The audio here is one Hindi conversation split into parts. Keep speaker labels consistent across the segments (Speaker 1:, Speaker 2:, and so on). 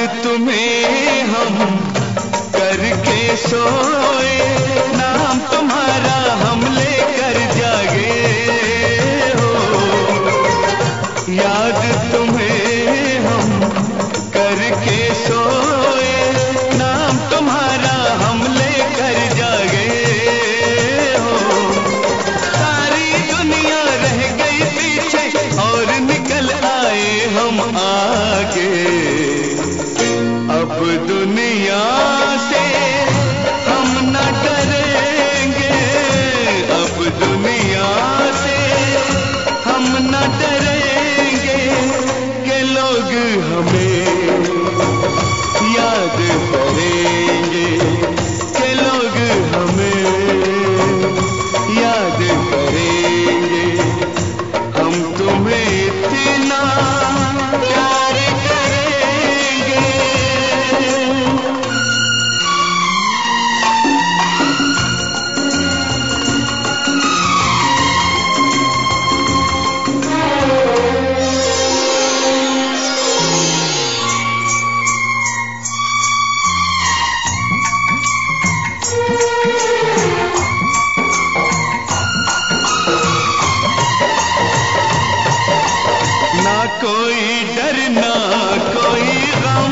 Speaker 1: तुम्हें हम करके सोए, नाम तुम्हारा हम लेकर जागे हो। याद तुम्हें हम करके सोए, नाम तुम्हारा हम लेकर जागे हो। सारी दुनिया रह गई पीछे और निकल आए हम आगे। अब दुनिया से हम न डरेंगे, अब दुनिया से हम न डरेंगे कि लोग हमें याद करेंगे, कि लोग हमें याद करेंगे। हम तुम्हें इतना प्यार करेंगे। ना कोई डर ना कोई गम,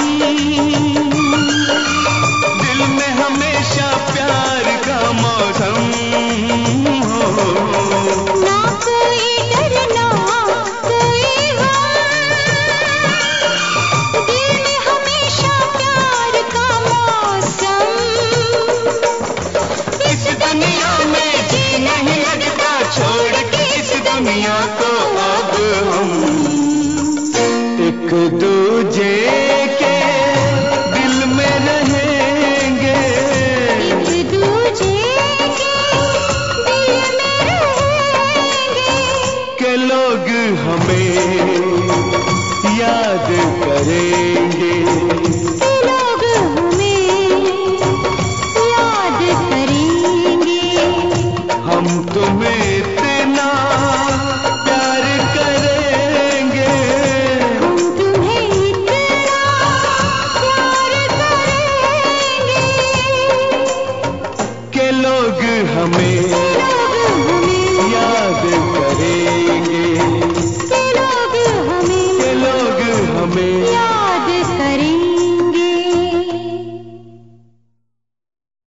Speaker 1: दिल में हमेशा प्यार का मौसम हो।
Speaker 2: ना कोई डर ना कोई गम, दिल में हमेशा प्यार का मौसम।
Speaker 1: इस दुनिया में जी नहीं लगता, छोड़ के इस दुनिया को अब हम एक दूजे के दिल में रहेंगे,
Speaker 2: एक दूजे के दिल में रहेंगे।
Speaker 1: के लोग हमें याद करेंगे,
Speaker 2: लोग हमें याद करेंगे।
Speaker 1: हम तुम्हें इतना प्यार करेंगे,
Speaker 2: हम तुम्हें इतना प्यार करेंगे
Speaker 1: के लोग हमें